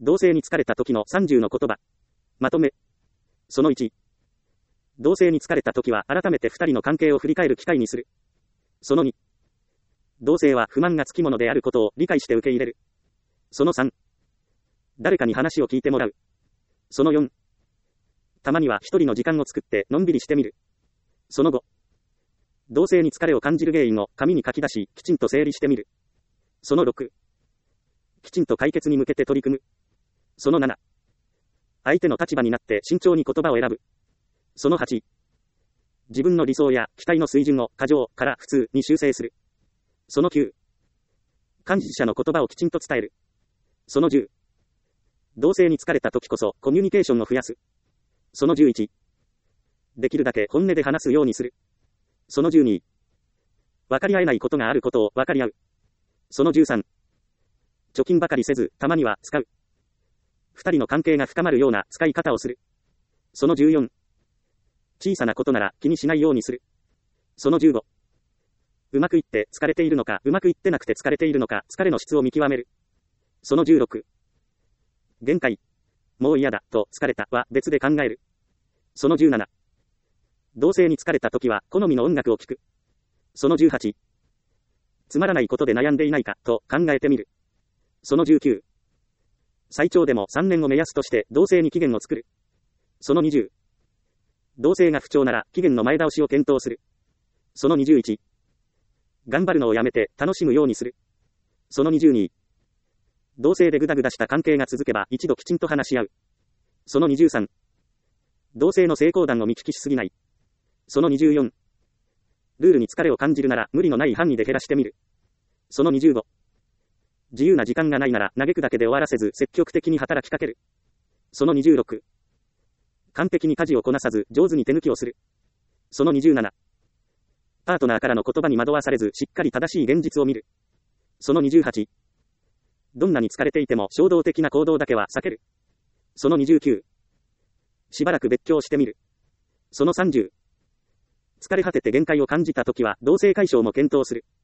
同棲に疲れた時の30の言葉。まとめ。その1。同棲に疲れた時は改めて二人の関係を振り返る機会にする。その2。同棲は不満がつきものであることを理解して受け入れる。その3。誰かに話を聞いてもらう。その4。たまには一人の時間を作ってのんびりしてみる。その5。同棲に疲れを感じる原因を紙に書き出し、きちんと整理してみる。その6。きちんと解決に向けて取り組む。その7。相手の立場になって慎重に言葉を選ぶ。その8。自分の理想や期待の水準を過剰から普通に修正する。その9。幹事者の言葉をきちんと伝える。その10。同棲に疲れた時こそコミュニケーションを増やす。その11。できるだけ本音で話すようにする。その12。分かり合えないことがあることを分かり合う。その13。貯金ばかりせず、たまには使う。二人の関係が深まるような使い方をする。その14。小さなことなら気にしないようにする。その15。うまくいって疲れているのか、うまくいってなくて疲れているのか、疲れの質を見極める。その16。限界。もう嫌だと疲れたは別で考える。その17。同棲に疲れた時は好みの音楽を聴く。その18。つまらないことで悩んでいないかと考えてみる。その19。最長でも3年を目安として同棲に期限を作る。その20。同棲が不調なら期限の前倒しを検討する。その21。頑張るのをやめて楽しむようにする。その22。同棲でグダグダした関係が続けば一度きちんと話し合う。その23。同棲の成功談を見聞きしすぎない。その24。ルールに疲れを感じるなら無理のない範囲で減らしてみる。その25。自由な時間がないなら嘆くだけで終わらせず積極的に働きかける。その26。完璧に家事をこなさず上手に手抜きをする。その27。パートナーからの言葉に惑わされずしっかり正しい現実を見る。その28。どんなに疲れていても衝動的な行動だけは避ける。その29。しばらく別居をしてみる。その30。疲れ果てて限界を感じたときは同棲解消も検討する。